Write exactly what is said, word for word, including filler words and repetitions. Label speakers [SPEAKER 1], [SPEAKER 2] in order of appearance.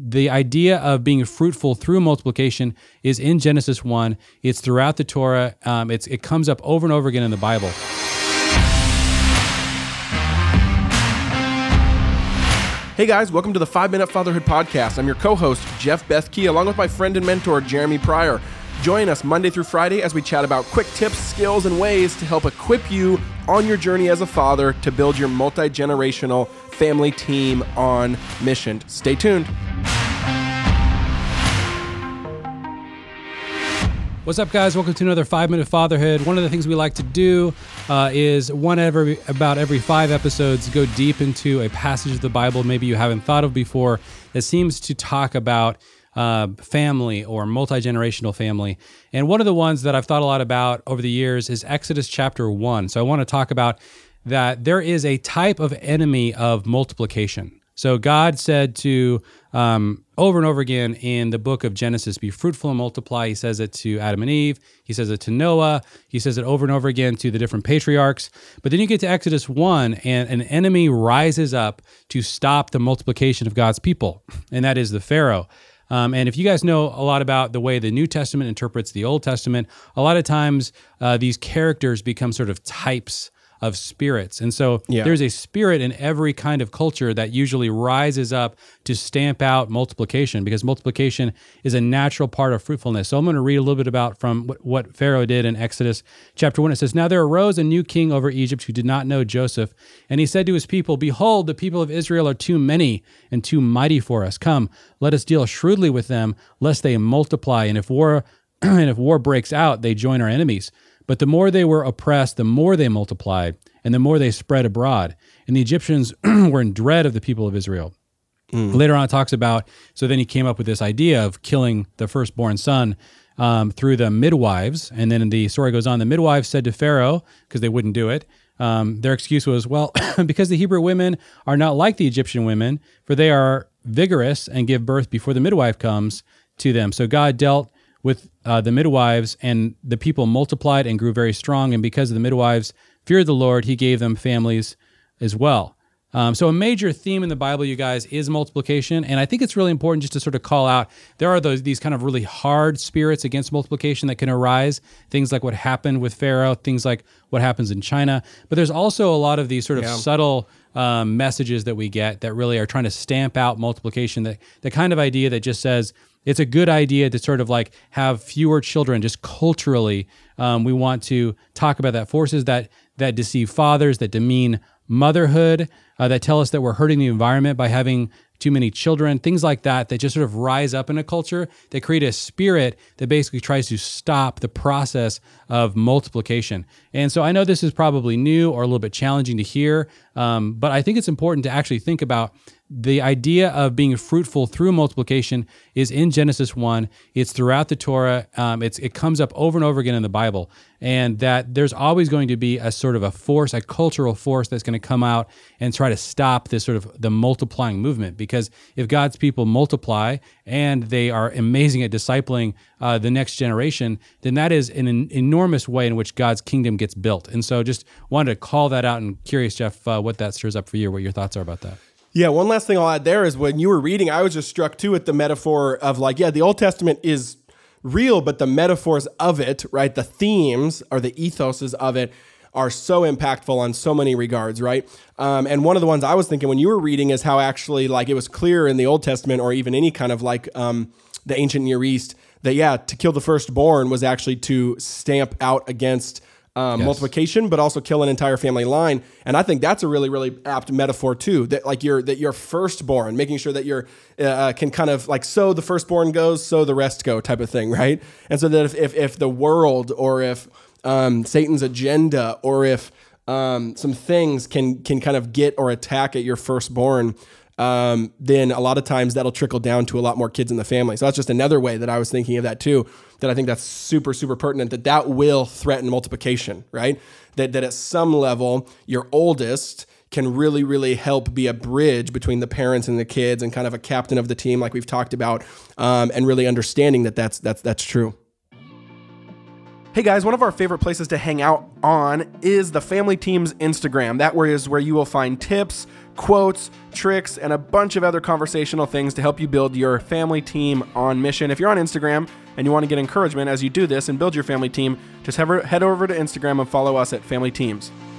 [SPEAKER 1] the idea of being fruitful through multiplication is in Genesis one. It's throughout the Torah. Um, it's, it comes up over and over again in the Bible.
[SPEAKER 2] Hey guys, welcome to the five minute Fatherhood Podcast. I'm your co-host, Jeff Bethke, along with my friend and mentor, Jeremy Pryor. Join us Monday through Friday as we chat about quick tips, skills, and ways to help equip you on your journey as a father to build your multi-generational family team on mission. Stay tuned.
[SPEAKER 1] What's up, guys? Welcome to another five minute Fatherhood. One of the things we like to do uh, is one every about every five episodes go deep into a passage of the Bible maybe you haven't thought of before that seems to talk about uh, family or multi-generational family. And one of the ones that I've thought a lot about over the years is Exodus chapter one. So I want to talk about that there is a type of enemy of multiplication. So God said to, um, over and over again in the book of Genesis, be fruitful and multiply. He says it to Adam and Eve. He says it to Noah. He says it over and over again to the different patriarchs. But then you get to Exodus one, and an enemy rises up to stop the multiplication of God's people, and that is the Pharaoh. Um, and if you guys know a lot about the way the New Testament interprets the Old Testament, a lot of times uh, these characters become sort of types of spirits. And so yeah. there's a spirit in every kind of culture that usually rises up to stamp out multiplication, because multiplication is a natural part of fruitfulness. So I'm going to read a little bit about from what, what Pharaoh did in Exodus chapter one. It says, "Now there arose a new king over Egypt who did not know Joseph. And he said to his people, 'Behold, the people of Israel are too many and too mighty for us. Come, let us deal shrewdly with them, lest they multiply. And if war and if war breaks out, they join our enemies.' But the more they were oppressed, the more they multiplied, and the more they spread abroad. And the Egyptians were in dread of the people of Israel." Mm. Later on, it talks about, so then he came up with this idea of killing the firstborn son um, through the midwives. And then the story goes on, the midwives said to Pharaoh, because they wouldn't do it, um, their excuse was, well, because the Hebrew women are not like the Egyptian women, for they are vigorous and give birth before the midwife comes to them. So God dealt with uh, the midwives, and the people multiplied and grew very strong. And because of the midwives feared the Lord, he gave them families as well. Um, so a major theme in the Bible, you guys, is multiplication. And I think it's really important just to sort of call out, there are those these kind of really hard spirits against multiplication that can arise, things like what happened with Pharaoh, things like what happens in China. But there's also a lot of these sort of yeah. subtle um, messages that we get that really are trying to stamp out multiplication, that the kind of idea that just says, it's a good idea to sort of like have fewer children. Just culturally, um, we want to talk about that. Forces that that deceive fathers, that demean motherhood, uh, that tell us that we're hurting the environment by having too many children, things like that, that just sort of rise up in a culture, that create a spirit that basically tries to stop the process of multiplication. And so I know this is probably new or a little bit challenging to hear, um, but I think it's important to actually think about the idea of being fruitful through multiplication is in Genesis one. It's throughout the Torah. Um, it's, it comes up over and over again in the Bible, and that there's always going to be a sort of a force, a cultural force that's going to come out and try to stop this sort of the multiplying movement. Because if God's people multiply and they are amazing at discipling uh, the next generation, then that is an, an enormous way in which God's kingdom gets built. And so just wanted to call that out, and curious, Jeff, uh, what that stirs up for you, what your thoughts are about that.
[SPEAKER 2] Yeah, one last thing I'll add there is when you were reading, I was just struck too with the metaphor of like, yeah, the Old Testament is real, but the metaphors of it, right, the themes or the ethoses of it are so impactful on so many regards, right? Um, and one of the ones I was thinking when you were reading is how actually like it was clear in the Old Testament or even any kind of like um, the ancient Near East that, yeah, to kill the firstborn was actually to stamp out against Um, yes. multiplication, but also kill an entire family line. And I think that's a really, really apt metaphor too, that like you're, that you're firstborn, making sure that you're, uh, can kind of like, so the firstborn goes, so the rest go type of thing. Right. And so that if, if, if the world or if, um, Satan's agenda or if, um, some things can, can kind of get or attack at your firstborn, um, then a lot of times that'll trickle down to a lot more kids in the family. So that's just another way that I was thinking of that too, that I think that's super, super pertinent, that that will threaten multiplication, right? That that at some level, your oldest can really, really help be a bridge between the parents and the kids and kind of a captain of the team like we've talked about, um, and really understanding that that's, that's, that's true. Hey guys, one of our favorite places to hang out on is the Family Team's Instagram. That is where you will find tips, quotes, tricks, and a bunch of other conversational things to help you build your family team on mission. If you're on Instagram and you want to get encouragement as you do this and build your family team, just have, head over to Instagram and follow us at Family Teams.